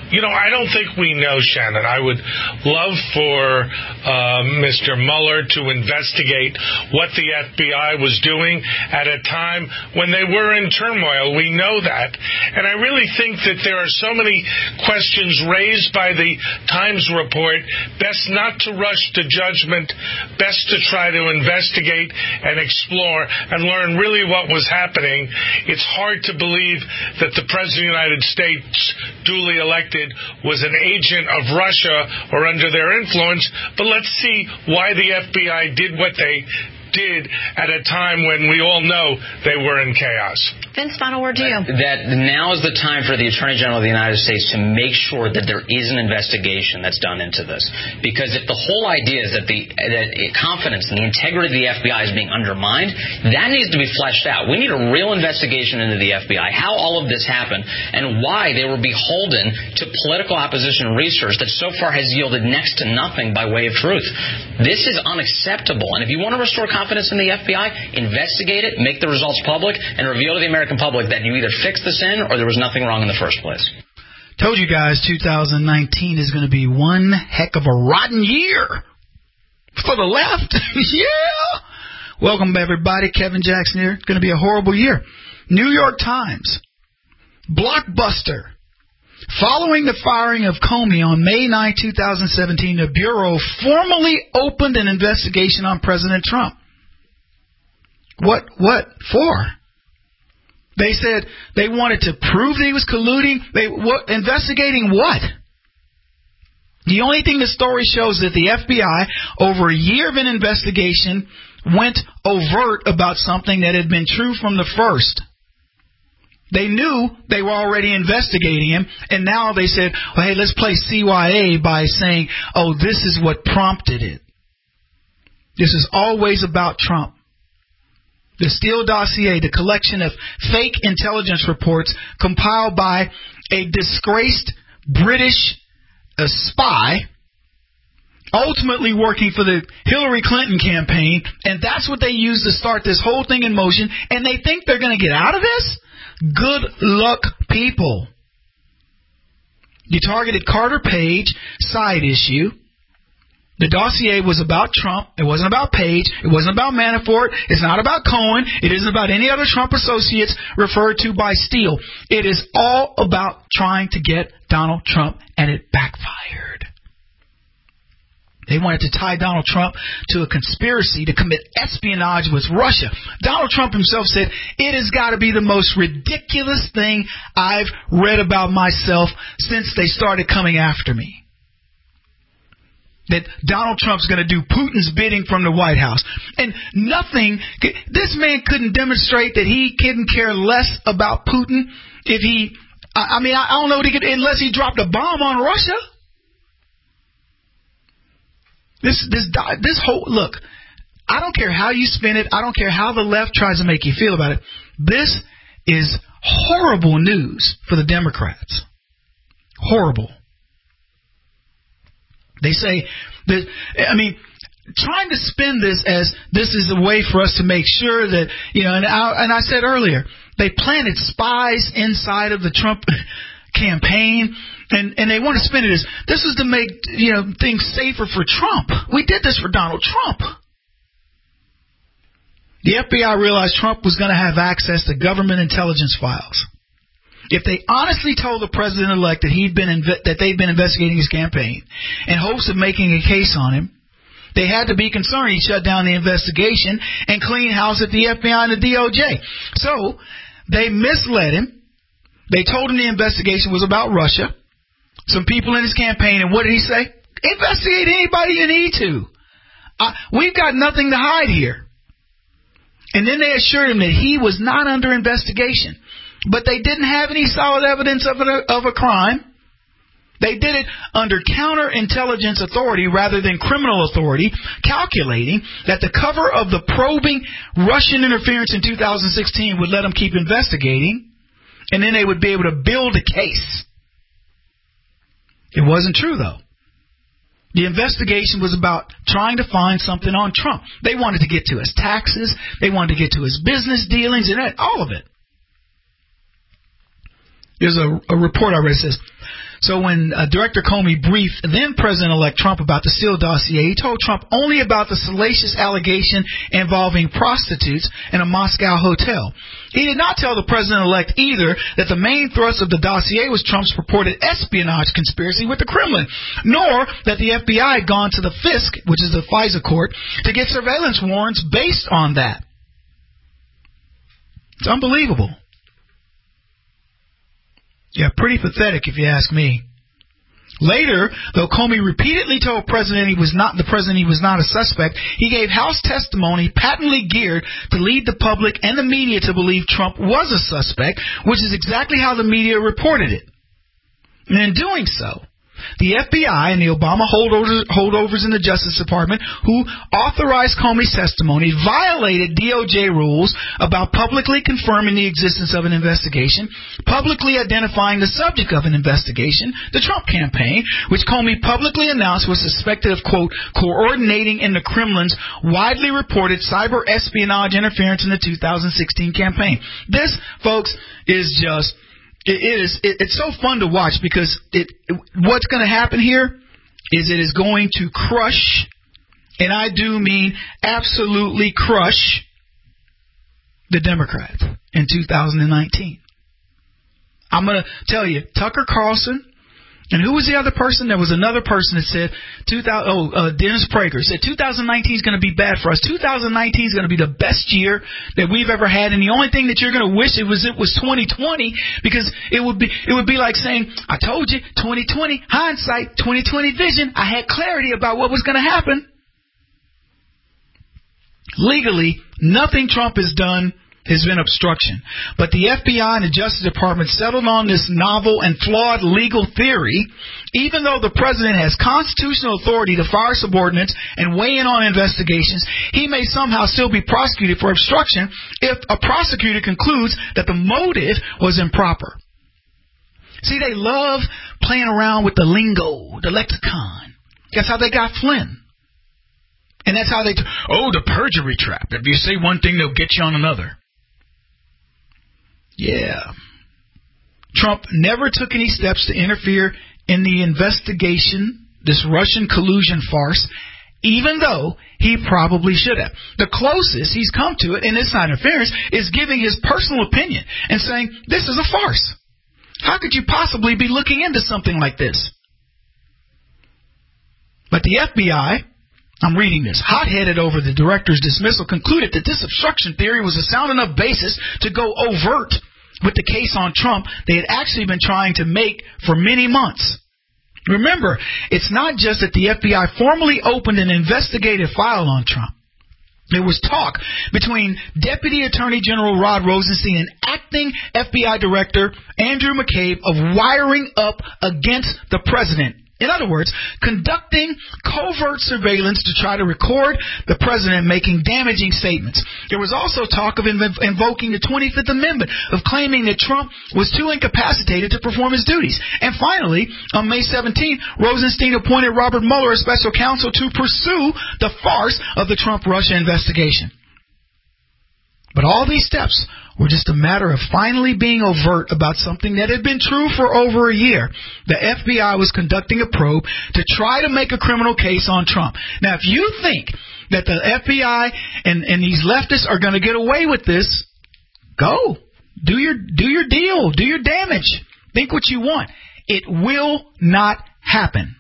You know, I don't think we know, Shannon. I would love for uh, Mister Mueller to investigate what the F B I was doing at a time when they were in turmoil. We know that. And I really think that there are so many questions raised by the Times report, best not to rush to judgment, best to try to investigate and explore and learn really what was happening. It's hard to believe that the President of the United States, duly elected, was an agent of Russia or under their influence, but let's see why the F B I did what they did at a time when we all know they were in chaos. Vince, final word to you. That now is the time for the Attorney General of the United States to make sure that there is an investigation that's done into this. Because if the whole idea is that the that confidence and the integrity of the F B I is being undermined, that needs to be fleshed out. We need a real investigation into the F B I, how all of this happened, and why they were beholden to political opposition research that so far has yielded next to nothing by way of truth. This is unacceptable. And if you want to restore confidence in the F B I, investigate it, make the results public, and reveal to the American public that you either fixed the sin or there was nothing wrong in the first place. Told you guys two thousand nineteen is going to be one heck of a rotten year for the left. Yeah. Welcome, everybody. Kevin Jackson here. It's going to be a horrible year. New York Times. Blockbuster. Following the firing of Comey on May ninth, twenty seventeen, the Bureau formally opened an investigation on President Trump. What, what for? They said they wanted to prove that he was colluding. They what, investigating what? The only thing the story shows is that the F B I, over a year of an investigation, went overt about something that had been true from the first. They knew they were already investigating him, and now they said, well, hey, let's play C Y A by saying, oh, this is what prompted it. This is always about Trump. The Steele dossier, the collection of fake intelligence reports compiled by a disgraced British uh, spy, ultimately working for the Hillary Clinton campaign, and that's what they used to start this whole thing in motion, and they think they're going to get out of this? Good luck, people. You targeted Carter Page, side issue. The dossier was about Trump. It wasn't about Page. It wasn't about Manafort. It's not about Cohen. It isn't about any other Trump associates referred to by Steele. It is all about trying to get Donald Trump, and it backfired. They wanted to tie Donald Trump to a conspiracy to commit espionage with Russia. Donald Trump himself said, it has got to be the most ridiculous thing I've read about myself since they started coming after me. That Donald Trump's going to do Putin's bidding from the White House. And nothing, this man couldn't demonstrate that he couldn't care less about Putin if he, I mean, I don't know what he could, unless he dropped a bomb on Russia. This, this, this whole, look, I don't care how you spin it. I don't care how the left tries to make you feel about it. This is horrible news for the Democrats. Horrible. They say that, I mean, trying to spin this as this is a way for us to make sure that, you know, and I, and I said earlier, they planted spies inside of the Trump campaign, and, and they want to spin it as this is to make, you know, things safer for Trump. We did this for Donald Trump. The F B I realized Trump was going to have access to government intelligence files. If they honestly told the president-elect that he'd been inve- that they'd been investigating his campaign in hopes of making a case on him, they had to be concerned he'd shut down the investigation and clean house at the F B I and the D O J. So they misled him. They told him the investigation was about Russia, some people in his campaign, and what did he say? Investigate anybody you need to. Uh, we've got nothing to hide here. And then they assured him that he was not under investigation. But they didn't have any solid evidence of a, of a crime. They did it under counterintelligence authority rather than criminal authority, calculating that the cover of the probing Russian interference in two thousand sixteen would let them keep investigating, and then they would be able to build a case. It wasn't true, though. The investigation was about trying to find something on Trump. They wanted to get to his taxes. They wanted to get to his business dealings and all of it. There's a, a report I read that says, So when uh, Director Comey briefed then President-elect Trump about the Steele dossier, he told Trump only about the salacious allegation involving prostitutes in a Moscow hotel. He did not tell the President-elect either that the main thrust of the dossier was Trump's purported espionage conspiracy with the Kremlin, nor that the F B I had gone to the Fisk, which is the FISA court, to get surveillance warrants based on that. It's unbelievable. Yeah, pretty pathetic if you ask me. Later, though Comey repeatedly told President he was not the president he was not a suspect, he gave House testimony patently geared to lead the public and the media to believe Trump was a suspect, which is exactly how the media reported it. And in doing so, the F B I and the Obama holdovers, holdovers in the Justice Department who authorized Comey's testimony violated D O J rules about publicly confirming the existence of an investigation, publicly identifying the subject of an investigation, the Trump campaign, which Comey publicly announced was suspected of, quote, coordinating in the Kremlin's widely reported cyber espionage interference in the two thousand sixteen campaign. This, folks, is just... It is. It, it's so fun to watch because it, it, what's going to happen here is it is going to crush, and I do mean absolutely crush, the Democrats in two thousand nineteen. I'm going to tell you, Tucker Carlson, and who was the other person? There was another person that said, two thousand, oh, uh, Dennis Prager said two thousand nineteen is going to be bad for us. two thousand nineteen is going to be the best year that we've ever had, and the only thing that you're going to wish it was it was twenty twenty, because it would be it would be like saying, I told you, twenty twenty, hindsight, twenty twenty vision. I had clarity about what was going to happen. Legally, nothing Trump has done has been obstruction. But the F B I and the Justice Department settled on this novel and flawed legal theory. Even though the president has constitutional authority to fire subordinates and weigh in on investigations, he may somehow still be prosecuted for obstruction if a prosecutor concludes that the motive was improper. See, they love playing around with the lingo, the lexicon. That's how they got Flynn. And that's how they, t- oh, the perjury trap. If you say one thing, they'll get you on another. Yeah. Trump never took any steps to interfere in the investigation, this Russian collusion farce, even though he probably should have. The closest he's come to it, and it's not interference, is giving his personal opinion and saying, this is a farce. How could you possibly be looking into something like this? But the F B I, I'm reading this, hot-headed over the director's dismissal, concluded that this obstruction theory was a sound enough basis to go overt with the case on Trump they had actually been trying to make for many months. Remember, it's not just that the F B I formally opened an investigative file on Trump. There was talk between Deputy Attorney General Rod Rosenstein and acting F B I Director Andrew McCabe of wiring up against the president. In other words, conducting covert surveillance to try to record the president making damaging statements. There was also talk of inv- invoking the twenty-fifth Amendment, of claiming that Trump was too incapacitated to perform his duties. And finally, on May seventeenth, Rosenstein appointed Robert Mueller as special counsel to pursue the farce of the Trump-Russia investigation. But all these steps were just a matter of finally being overt about something that had been true for over a year. The F B I was conducting a probe to try to make a criminal case on Trump. Now, if you think that the F B I and, and these leftists are going to get away with this, go. Do your, do your deal. Do your damage. Think what you want. It will not happen.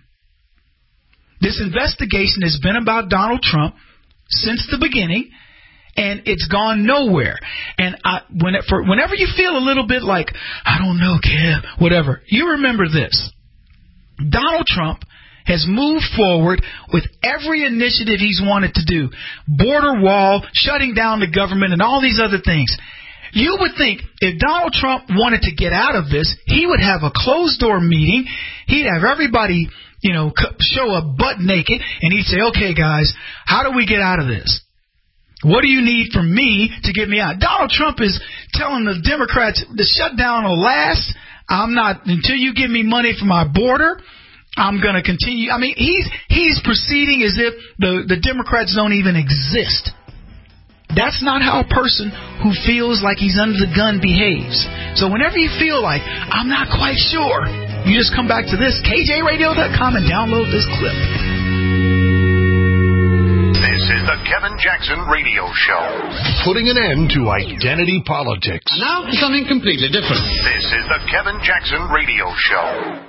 This investigation has been about Donald Trump since the beginning, and it's gone nowhere. And I, when it, for, whenever you feel a little bit like, I don't know, Kev, whatever, you remember this. Donald Trump has moved forward with every initiative he's wanted to do. Border wall, shutting down the government, and all these other things. You would think if Donald Trump wanted to get out of this, he would have a closed-door meeting. He'd have everybody, you know, show up butt naked, and he'd say, okay, guys, how do we get out of this? What do you need from me to get me out? Donald Trump is telling the Democrats the shutdown will last. I'm not, until you give me money for my border, I'm going to continue. I mean, he's he's proceeding as if the, the Democrats don't even exist. That's not how a person who feels like he's under the gun behaves. So whenever you feel like, I'm not quite sure, you just come back to this, K J radio dot com, and download this clip. This is the Kevin Jackson Radio Show. Putting an end to identity politics. Now for something completely different. This is the Kevin Jackson Radio Show.